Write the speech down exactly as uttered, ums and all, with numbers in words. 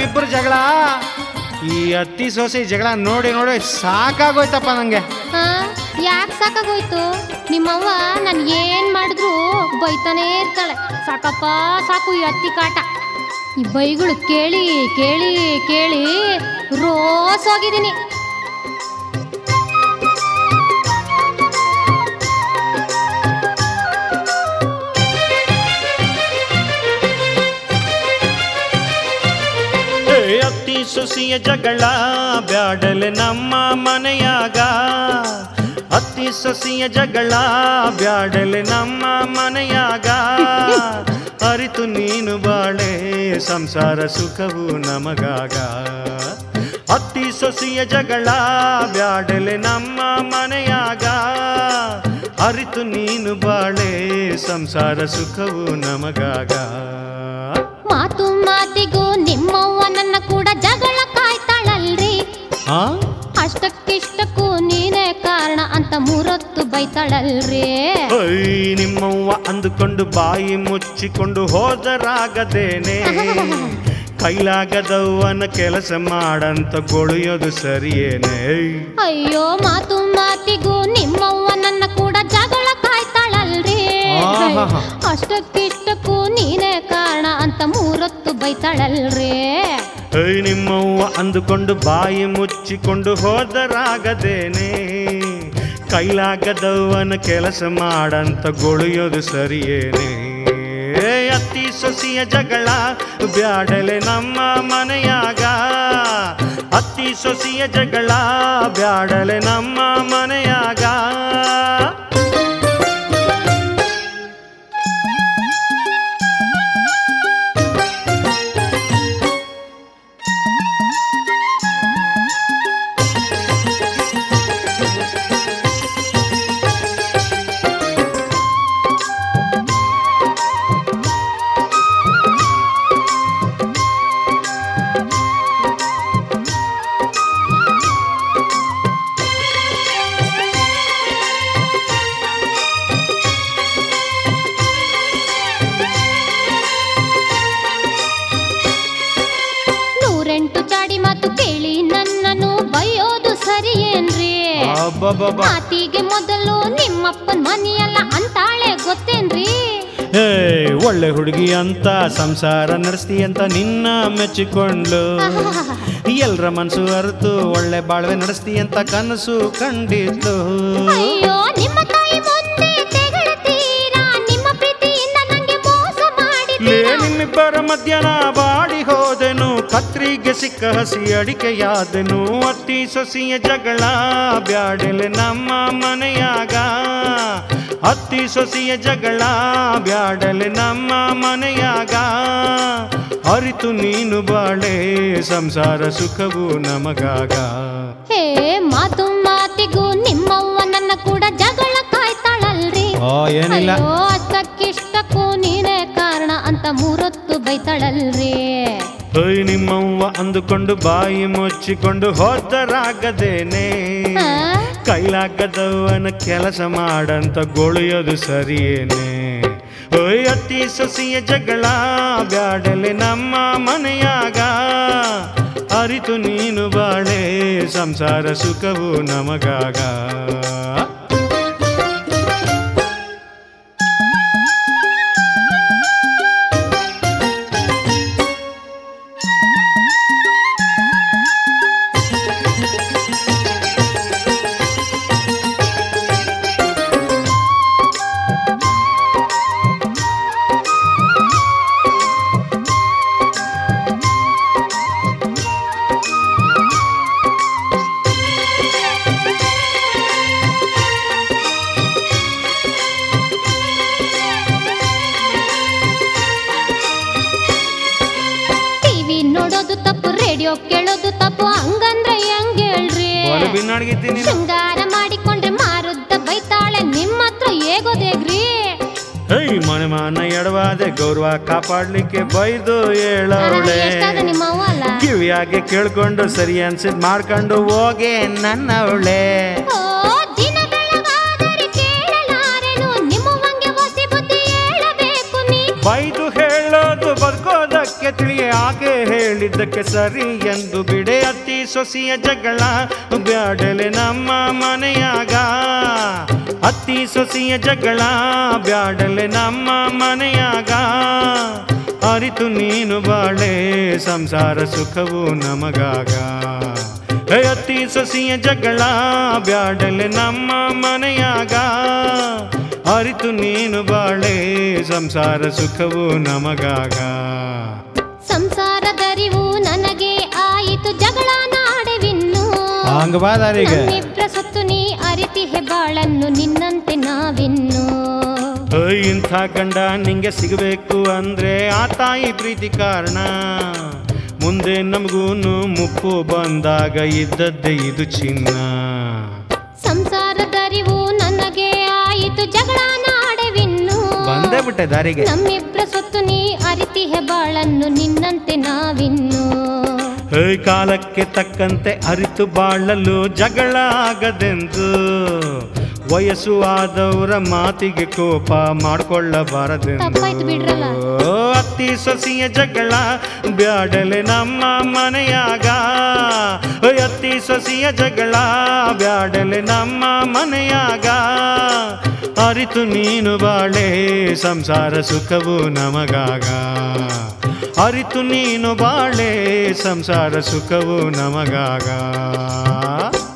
ನಿಮ್ಮಿಬ್ಬರು ಜಗಳ, ಈ ಅತ್ತಿ ಸೊಸೆ ಜಗಳ ನೋಡಿ ನೋಡಿ ಸಾಕಾಗೋಯ್ತಪ್ಪ ನಂಗೆ. ಯಾಕೆ ಸಾಕಾಗೋಯ್ತು? ನಿಮ್ಮವ್ವ ನಾನು ಏನ್ ಮಾಡಿದ್ರು ಬೈತಾನೇ ಇರ್ತಾಳೆ. ಸಾಕಪ್ಪ ಸಾಕು ಈ ಅತ್ತಿ ಕಾಟ. ಈ ಬೈಗಳು ಕೇಳಿ ಕೇಳಿ ಕೇಳಿ ರೋಸ್ ಹೋಗಿದ್ದೀನಿ. ಅತ್ತಿ ಸೊಸೆಯ ಜಗಳ ಬ್ಯಾಡಲೆ ನಮ್ಮ ಮನೆಯಾಗ, ಅತ್ತಿ ಸೊಸೆಯ ಜಗಳ ಬ್ಯಾಡಲೆ ನಮ್ಮ ಮನೆಯಾಗ. ಅರಿತು ನೀನು ಬಾಳೆ ಸಂಸಾರ ಸುಖವು ನಮಗಾಗ. ಅತ್ತಿ ಸೊಸೆಯ ಜಗಳ ಬ್ಯಾಡಲೆ ನಮ್ಮ ಮನೆಯಾಗ. ಅರಿತು ನೀನು ಬಾಳೆ ಸಂಸಾರ ಸುಖವು ನಮಗಾಗ. ಮಾತು ಮಾತಿಗೂ ನಿಮ್ಮವ್ವ ನನ್ನ ಕೂಡ ಜಗಳ ಕಾಯ್ತಾಳಲ್ರಿ. ಅಷ್ಟಕ್ಕಿಷ್ಟಕ್ಕೂ ನೀನೇ ಕಾರಣ ಅಂತ ಮೂರೊತ್ತು ಬೈತಾಳಲ್ರಿ. ನಿಮ್ಮವ್ವ ಅಂದುಕೊಂಡು ಬಾಯಿ ಮುಚ್ಚಿಕೊಂಡು ಹೋದರಾಗದೇನೆ, ಕೈಲಾಗದವ್ವನ ಕೆಲಸ ಮಾಡಂತ ಗೊಳಿಯೋದು ಸರಿಯೇನೆ. ಅಯ್ಯೋ ಮಾತು ಮಾತಿಗೂ ನಿಮ್ಮವ್ವ ನನ್ನ ಕೂಡ ಜಗಳ ಕಾಯ್ತಾಳಲ್ರಿ. ಅಷ್ಟಕ್ಕಿಷ್ಟಕ್ಕೂ ನೀನೇ ಕಾರಣ ಅಂತ ಮೂರೊತ್ತು ಬೈತಾಳಲ್ರಿ. ನಿಮ್ಮವ್ವ ಅಂದುಕೊಂಡು ಬಾಯಿ ಮುಚ್ಚಿಕೊಂಡು ಹೋದರಾಗದೇನೆ, ಕೈಲಾಗದವ್ವನ ಕೆಲಸ ಮಾಡಂತ ಗೊಳಿಯೋದು ಸರಿಯೇನೆ. ಅತ್ತಿ ಸೊಸೆಯ ಜಗಳ ಬ್ಯಾಡಲೆ ನಮ್ಮ ಮನೆಯಾಗ, ಅತ್ತಿ ಸೊಸೆಯ ಜಗಳ ಬ್ಯಾಡಲೆ ನಮ್ಮ ಮನೆಯಾಗ. ಮಾತಿಗೆ ಮೊದಲು ನಿಮ್ಮಪ್ಪನ ಮನೆಯಲ್ಲ ಅಂತಾಳೆ ಗೊತ್ತೇನ್ರಿ. ಒಳ್ಳೆ ಹುಡುಗಿ ಅಂತ ಸಂಸಾರ ನಡೆಸ್ತಿ ಅಂತ ನಿನ್ನ ಮೆಚ್ಚಿಕೊಂಡು, ಎಲ್ರ ಮನಸ್ಸು ಅರ್ತು ಒಳ್ಳೆ ಬಾಳ್ವೆ ನಡೆಸ್ತಿ ಅಂತ ಕನಸು ಕಂಡಿದ್ದು. ಅಯ್ಯೋ ನಿಮ್ಮ ತಾಯಿ ಮುಂದೆ ತೆಗಳ್ತೀರಾ, ನಿಮ್ಮ ಪ್ರೀತಿಯಿಂದ ನಂಗೆ ಮೋಸ ಮಾಡಿದ್ದೀರಾ. ನಿಮ್ಮಿಬ್ಬರ ಮಧ್ಯಾಹ್ನ ಬಾಡಿ ಹೋದೆನು, ಕತ್ರಿಗೆ ಸಿಕ್ಕ ಹಸಿ ಅಡಿಕೆಯಾದೆನು. ಅತ್ತಿ ಸೊಸೆಯ ಜಗಳ ಬ್ಯಾಡಲೆ ನಮ್ಮ ಮನೆಯಾಗ, ಅತ್ತಿ ಸೊಸೆಯ ಜಗಳ ಬ್ಯಾಡಲೆ ನಮ್ಮ ಮನೆಯಾಗ. ಅರಿತು ನೀನು ಬಾಳೆ ಸಂಸಾರ ಸುಖವು ನಮಗಾಗ. ಹೇ ಮಾತು ಮಾತಿಗೂ ನಿಮ್ಮವ್ವ ನನ್ನ ಕೂಡ ಜಗಳ ಕಾಯ್ತಾಳಲ್ರಿ. ಏನಿಲ್ಲ ಅಷ್ಟಕ್ಕಿಷ್ಟಕ್ಕೂ ನೀನೇ ಕಾರಣ ಅಂತ ಮೂರೊತ್ತು ಬೈತಾಳಲ್ರಿ. ನಿಮ್ಮವ್ವ ಅಂದುಕೊಂಡು ಬಾಯಿ ಮುಚ್ಚಿಕೊಂಡು ಹೋದರಾಗದೇನೆ, ಕೈಲಾಗದವನ ಕೆಲಸ ಮಾಡಂತ ಗೊಳಿಯೋದು ಸರಿಯೇನೆ. ಅತ್ತಿ ಸೊಸೆಯ ಜಗಳ ಬ್ಯಾಡಲೆ ನಮ್ಮ ಮನೆಯಾಗ, ಅರಿತು ನೀನು ಬಾಳೆ ಸಂಸಾರ ಸುಖವು ನಮಗಾಗ. ಕೇಳೋದು ತಪ್ಪು ಹಂಗಂದ್ರೆ ಹೆಂಗ್ ಹೇಳ್ರಿ. ಶೃಂಗಾರ ಮಾಡಿಕೊಂಡ್ರೆ ಮಾರುದ್ದ ಬೈತಾಳೆ, ನಿಮ್ಮ ಹತ್ರ ಹೇಗೋದೇಗ್ರಿ. ಮನೆ ಮಾನ ಎಡವಾದೆ ಗೌರವ ಕಾಪಾಡ್ಲಿಕ್ಕೆ ಬೈದು ಹೇಳವಳೆ. ಕಿವಿಯಾಗೆ ಕೇಳ್ಕೊಂಡು ಸರಿ ಅನ್ಸಿದ್ ಮಾಡ್ಕೊಂಡು ಹೋಗೆ ನನ್ನವಳೆ. ಬೈದು ಹೇಳೋದು ಬದುಕೋದಕ್ಕೆ ತಿಳಿಯ ಹಾಗೆ ಹೇಳಿ ಹೇಳಿದ್ದಕ್ಕೆ ಸರಿ ಎಂದು ಬಿಡೆ ಅತ್ತಿ ಸೊಸೆಯ ಜಗಳ ಬ್ಯಾಡಲೆ ನಮ್ಮ ಮನೆಯಾಗ ಅತ್ತಿ ಸೊಸೆಯ ಜಗಳ ಬ್ಯಾಡಲೆ ನಮ್ಮ ಮನೆಯಾಗ ಅರಿತು ನೀನು ಬಾಳೆ ಸಂಸಾರ ಸುಖವು ನಮಗಾಗ ಅತ್ತಿ ಸೊಸೆಯ ಜಗಳ ಬ್ಯಾಡಲೆ ನಮ್ಮ ಮನೆಯಾಗ ಅರಿತು ನೀನು ಬಾಳೆ ಸಂಸಾರ ಸುಖವು ನಮಗಾಗ ಸಂಸಾರದರಿವು ನನಗೆ ಆಯಿತು ಜಗಳ ನಾಡೆವಿನ್ನು ಹಂಗಬಾದಾರೀಗ ನಮ್ಮಿಬ್ರ ಸೊತ್ತು ನೀ ಅರಿತಿಹೆ ಬಾಳನ್ನು ನಿನ್ನಂತೆ ನಾವಿನ್ನು ಇಂಥ ಗಂಡ ನಿಂಗೆ ಸಿಗಬೇಕು ಅಂದ್ರೆ ಆ ತಾಯಿ ಪ್ರೀತಿ ಕಾರಣ ಮುಂದೆ ನಮಗೂನು ಮುಪ್ಪು ಬಂದಾಗ ಇದ್ದದ್ದೇ ಇದು ಚಿನ್ನ ಸಂಸಾರದರಿವು ನನಗೆ ಆಯಿತು ಜಗಳ ನಾಡೆವಿನ್ನು ಬಂದೇ ಬಿಟ್ಟೆ ದಾರಿಗೆ ನಮ್ಮಿಬ್ರ ಸೊತ್ತು ನೀ ಅರಿತಿಹೆ ಬಾಳನ್ನು ನಿನ್ನಂತೆ ನಾವಿನ್ನು ಕಾಲಕ್ಕೆ ತಕ್ಕಂತೆ ಅರಿತು ಬಾಳಲು ಜಗಳ ಆಗದೆಂದು ವಯಸ್ಸು ಆದವರ ಮಾತಿಗೆ ಕೋಪ ಮಾಡಿಕೊಳ್ಳಬಾರದೆಂದು ತಪ್ಪಾಯ್ತು ಬಿಡ್ರಲ್ಲ ಅತ್ತಿ ಸೊಸೆಯ ಜಗಳ ಬ್ಯಾಡಲೆ ನಮ್ಮ ಮನೆಯಾಗ ಅತ್ತಿ ಸೊಸೆಯ ಜಗಳ ಬ್ಯಾಡಲೆ ನಮ್ಮ ಮನೆಯಾಗ ಅರಿತು ನೀನು ಬಾಳೆ ಸಂಸಾರ ಸುಖವು ನಮಗಾಗ ಅರಿತು ನೀನು ಬಾಳೆ ಸಂಸಾರ ಸುಖವು ನಮಗಾಗ